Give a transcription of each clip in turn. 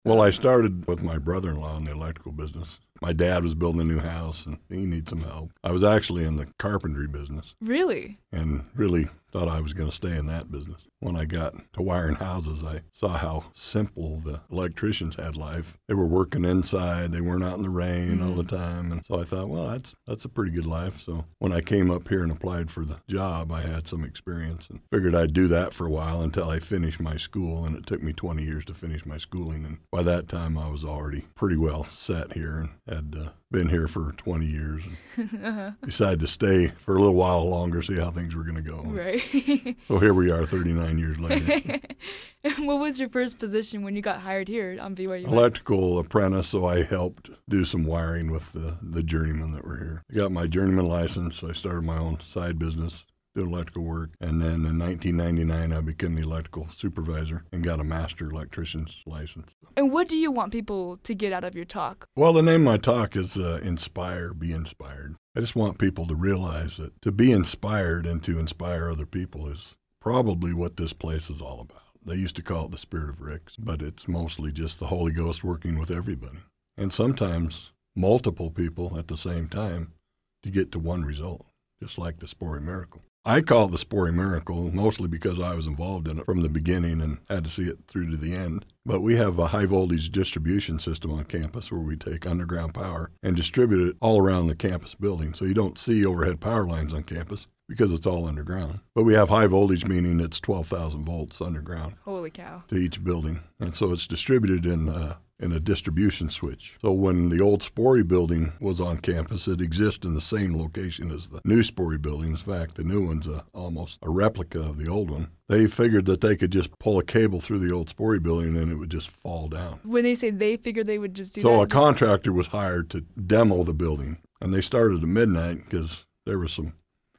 Well, I started with my brother-in-law in the electrical business. My dad was building a new house, and he needed some help. I was actually in the carpentry business. Really? And really thought I was going to stay in that business. When I got to wiring houses, I saw how simple the electricians had life. They were working inside. They weren't out in the rain all the time. And so I thought, well, that's a pretty good life. So when I came up here and applied for the job, I had some experience and figured I'd do that for a while until I finished my school. And it took me 20 years to finish my schooling. And by that time, I was already pretty well set here and had been here for 20 years and decided to stay for a little while longer, see how things were going to go. Right. So here we are 39 years later. What was your first position when you got hired here on BYU? Electrical apprentice, so I helped do some wiring with the journeymen that were here. I got my journeyman license, so I started my own side business, doing electrical work. And then in 1999, I became the electrical supervisor and got a master electrician's license. And what do you want people to get out of your talk? Well, the name of my talk is Inspire, Be Inspired. I just want people to realize that to be inspired and to inspire other people is probably what this place is all about. They used to call it the Spirit of Ricks, but it's mostly just the Holy Ghost working with everybody. And sometimes multiple people at the same time to get to one result, just like the Sporry Miracle. I call it the Sporry Miracle mostly because I was involved in it from the beginning and had to see it through to the end. But we have a high-voltage distribution system on campus where we take underground power and distribute it all around the campus building. So you don't see overhead power lines on campus because it's all underground. But we have high voltage, meaning it's 12,000 volts underground. Holy cow. To each building. And so it's distributed in a distribution switch. So when the old Sporry building was on campus, it exists in the same location as the new Sporry building. In fact, the new one's almost a replica of the old one. They figured that they could just pull a cable through the old Sporry building and it would just fall down. When they say they figured they would just do that? So a contractor was hired to demo the building. And they started at midnight because there were some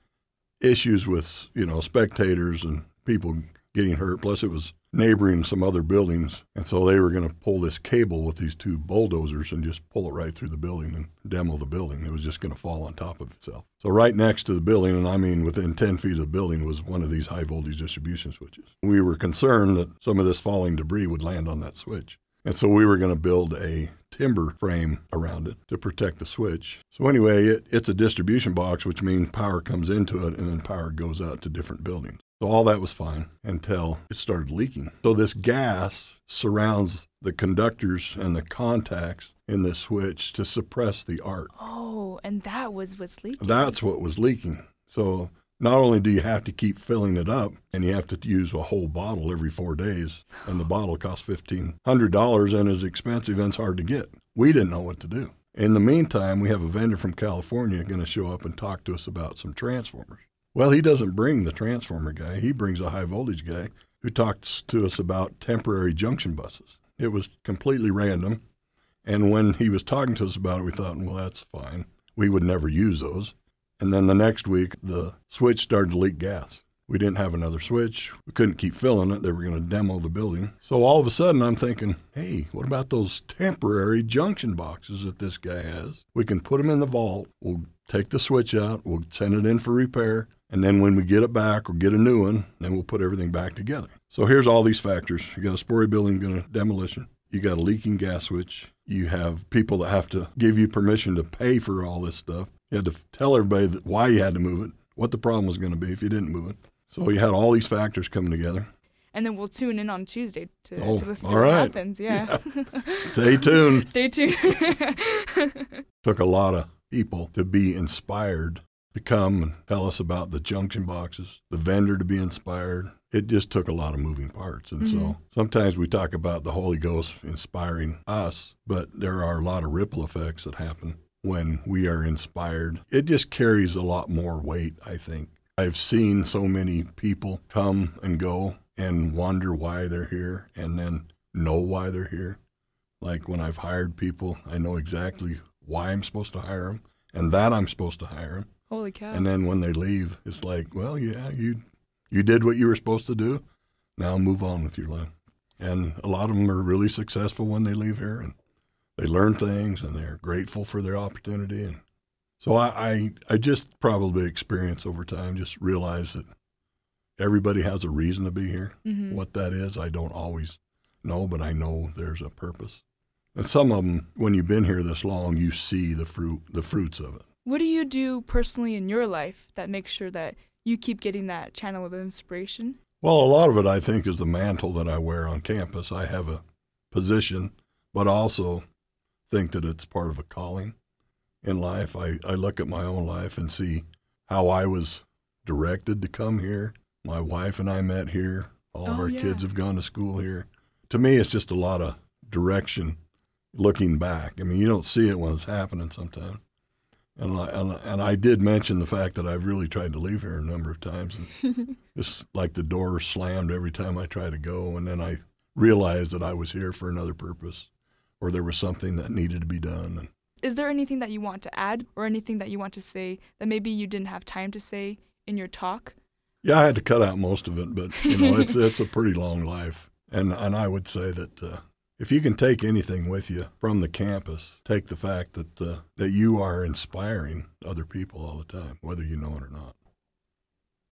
issues with, spectators and people getting hurt. Plus it was neighboring some other buildings. And so they were going to pull this cable with these two bulldozers and just pull it right through the building and demo the building. It was just going to fall on top of itself. So right next to the building, and I mean within 10 feet of the building, was one of these high voltage distribution switches. We were concerned that some of this falling debris would land on that switch. And so we were going to build a timber frame around it to protect the switch. So anyway, it's a distribution box, which means power comes into it and then power goes out to different buildings. So all that was fine until it started leaking. So this gas surrounds the conductors and the contacts in the switch to suppress the arc. Oh, and that was what's leaking. That's what was leaking. So not only do you have to keep filling it up, and you have to use a whole bottle every 4 days, and the bottle costs $1,500 and is expensive and it's hard to get. We didn't know what to do. In the meantime, we have a vendor from California going to show up and talk to us about some transformers. Well, he doesn't bring the transformer guy. He brings a high voltage guy who talks to us about temporary junction buses. It was completely random. And when he was talking to us about it, we thought, well, that's fine. We would never use those. And then the next week, the switch started to leak gas. We didn't have another switch. We couldn't keep filling it. They were going to demo the building. So all of a sudden, I'm thinking, hey, what about those temporary junction boxes that this guy has? We can put them in the vault. We'll take the switch out. We'll send it in for repair. And then when we get it back or get a new one, then we'll put everything back together. So here's all these factors. You got a Sporry building going to demolition. You got a leaking gas switch. You have people that have to give you permission to pay for all this stuff. You had to tell everybody why you had to move it, what the problem was going to be if you didn't move it. So you had all these factors coming together. And then we'll tune in on Tuesday to listen to what happens. Yeah. Stay tuned. Stay tuned. Took a lot of people to be inspired to come and tell us about the junction boxes, the vendor to be inspired. It just took a lot of moving parts. And so sometimes we talk about the Holy Ghost inspiring us, but there are a lot of ripple effects that happen when we are inspired. It just carries a lot more weight, I think. I've seen so many people come and go and wonder why they're here and then know why they're here. Like when I've hired people, I know exactly why I'm supposed to hire them and that I'm supposed to hire them. Holy cow. And then when they leave, it's like, well, yeah, you did what you were supposed to do. Now move on with your life. And a lot of them are really successful when they leave here, and they learn things, and they're grateful for their opportunity. And so I just probably experience over time, just realize that everybody has a reason to be here. Mm-hmm. What that is, I don't always No, but I know there's a purpose. And some of them, when you've been here this long, you see the fruits of it. What do you do personally in your life that makes sure that you keep getting that channel of inspiration? Well, a lot of it, I think, is the mantle that I wear on campus. I have a position, but also think that it's part of a calling in life. I look at my own life and see how I was directed to come here. My wife and I met here. All of our kids have gone to school here. To me, it's just a lot of direction looking back. I mean, you don't see it when it's happening sometimes. And I did mention the fact that I've really tried to leave here a number of times. And it's like the door slammed every time I try to go. And then I realized that I was here for another purpose, or there was something that needed to be done. Is there anything that you want to add or anything that you want to say that maybe you didn't have time to say in your talk? Yeah, I had to cut out most of it, but it's a pretty long life. And I would say that if you can take anything with you from the campus, take the fact that you are inspiring other people all the time, whether you know it or not.